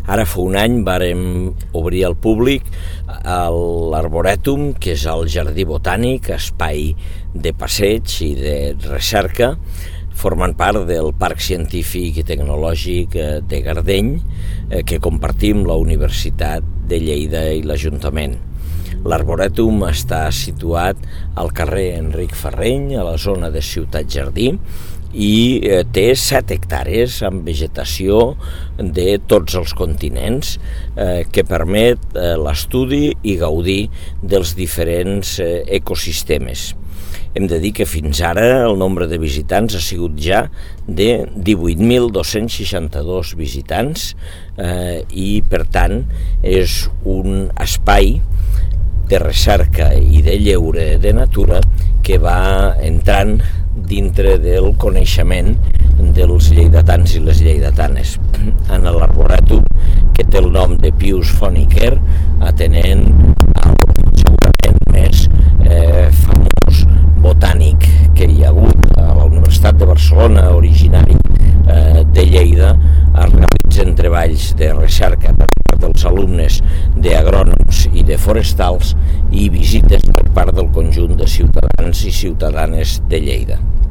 Ara fa un any vàrem obrir al públic l'Arborètum, que és el jardí botànic, espai de passeig i de recerca, formant part del Parc Científic i Tecnològic de Gardeny, que compartim la Universitat de Lleida i l'Ajuntament. L'Arborètum està situat al carrer Enric Ferreny, a la zona de Ciutat Jardí, i té 7 hectàrees amb vegetació de tots els continents, que permet l'estudi i gaudir dels diferents ecosistemes. Hem de dir que fins ara el nombre de visitants ha sigut ja de 18.262 visitants i, per tant, és un espai de recerca i de lleure de natura que va entrant dintre del coneixement dels lleidatans i les lleidatanes. En l'Arborètum, que té el nom de Pius Foniker, atenent al segurament més famós botànic que hi ha hagut a la Universitat de Barcelona, originari de Lleida, es realitzen treballs de recerca per part dels alumnes d'agrònoms i de forestals i visites per part del conjunt de ciutadans i ciutadanes de Lleida.